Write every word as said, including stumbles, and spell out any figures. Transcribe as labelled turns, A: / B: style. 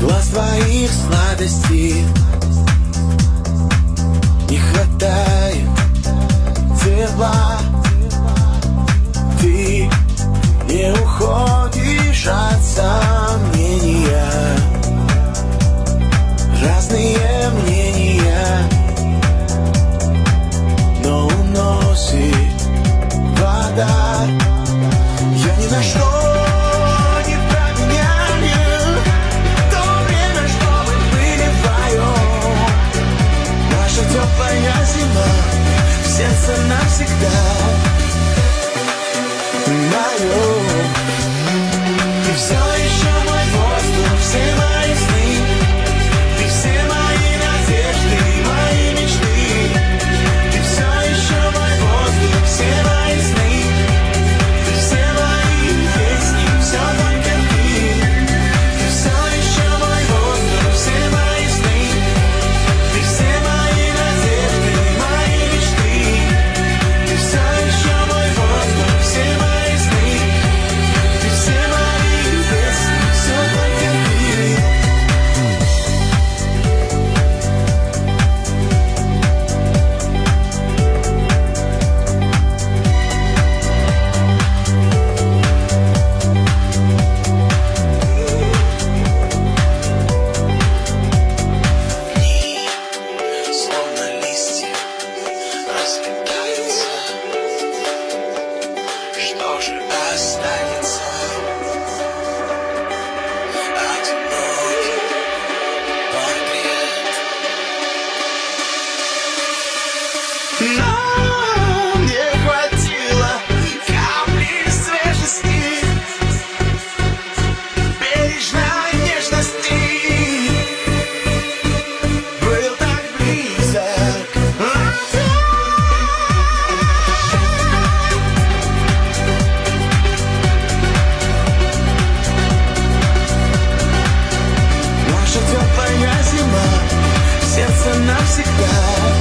A: глаз твоих сладостей. Не хватает тепла, ты не уходишь от сомнения. Разные мнения, но уносит вода. Я ни на что не променяю то время, что мы были вдвоем. Наша теплая зима в сердце навсегда мое. Ты все еще мой воздух, все мои сны, ты все мои надежды, мои мечты. Ты все еще мой воздух, все мои сны, ты все мои песни, все только ты. Ты все еще мой воздух, все мои сны, ты все мои надежды, мои мечты. Ты все еще мой воздух, все мои сны, ты все мои песни, все только ты. Словно листья разлетаются, что же останется? Одинокий портрет. Нам не хватило капли свежести, бережной нежности. Был так близок ответ. Наша теплая зима в сердце навсегда